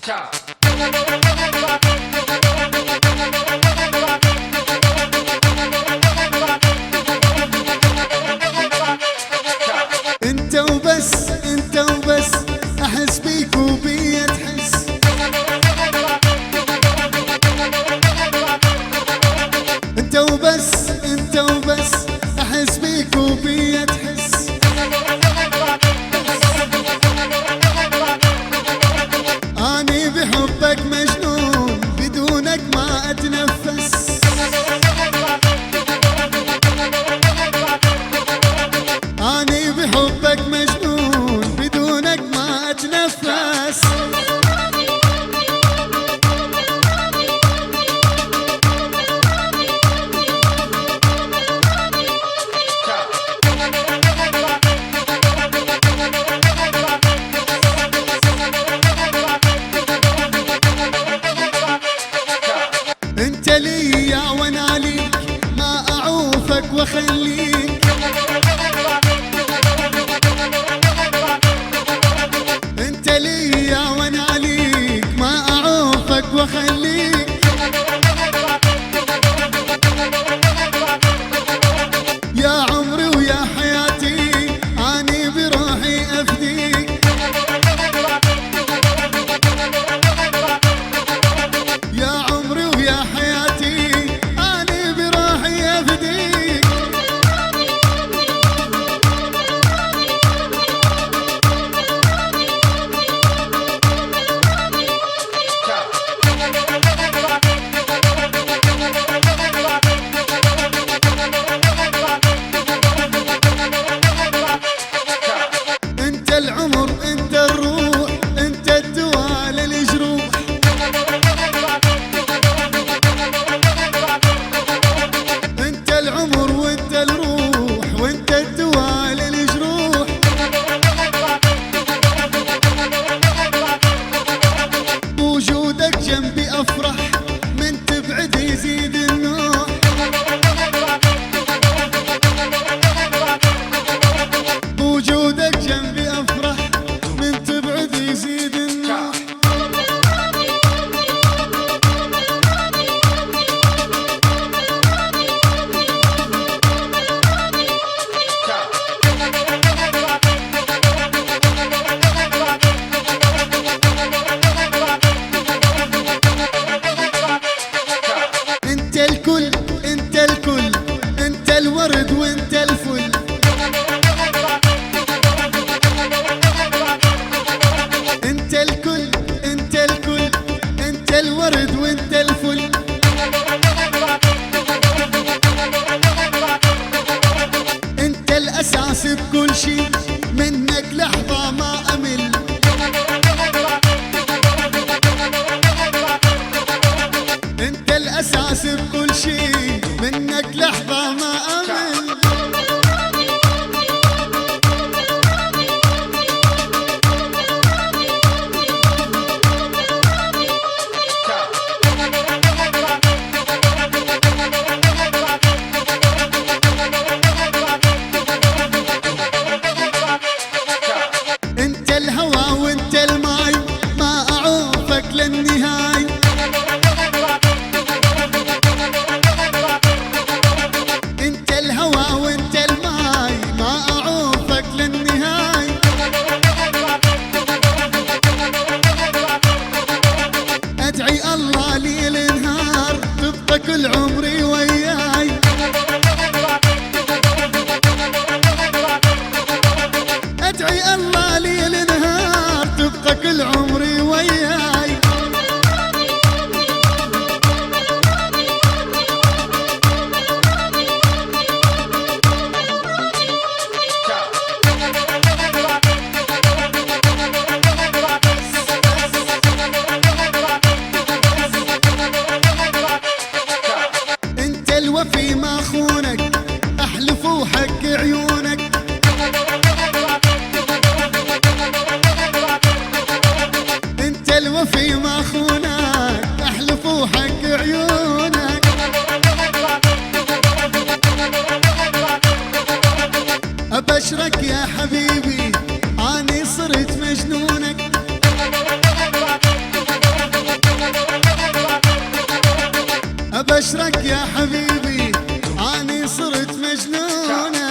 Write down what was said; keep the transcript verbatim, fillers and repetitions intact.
انت وبس انت وبس احس بيك وبيا تحس. انت وبس انت وبس احس بيك وبيا تحس. اني بحبك مجنون بدونك ما اتنفس. اني بحبك مجنون بدونك ما اتنفس. انت ليا وانا ليك ما اعوفك واخليك. انت ليا وانا ليك ما اعوفك واخليك. يا عمري ويا حياتي اني بروحي افديك. يا عمري ويا حياتي اني بروحي افديك. انت العمر انت الروح انت الدواء للجروح. انت العمر وانت الروح وانت الدواء للجروح. بوجودك جنبي افرح من تبعد يزيد النوح. بوجودك جنبي افرح من تبعد يزيد النوح. انت الكل انت الكل انت الورد وانت الفل. انت الكل انت الكل انت الورد وانت الفل. انت الاساس بكل شي منك لحظة ما امل. انت الاساس بكل شي منك لحظة ما امل. انت الهوى وانت الماي ما اعوفك للنهاية. انت الهوى وانت الماي ما اعوفك للنهاية. ادعي الله لي النهار تبقى كل عمري وياي. ادعي الله لي النهار تبقى كل عمري وياي. انت الوفي ما خونك احلف وحق عيونك. انت الوفي ما خونك احلف وحق عيونك. ابشرك يا حبيبي اني صرت مجنونك. ابشرك يا حبيبي اني صرت مجنونك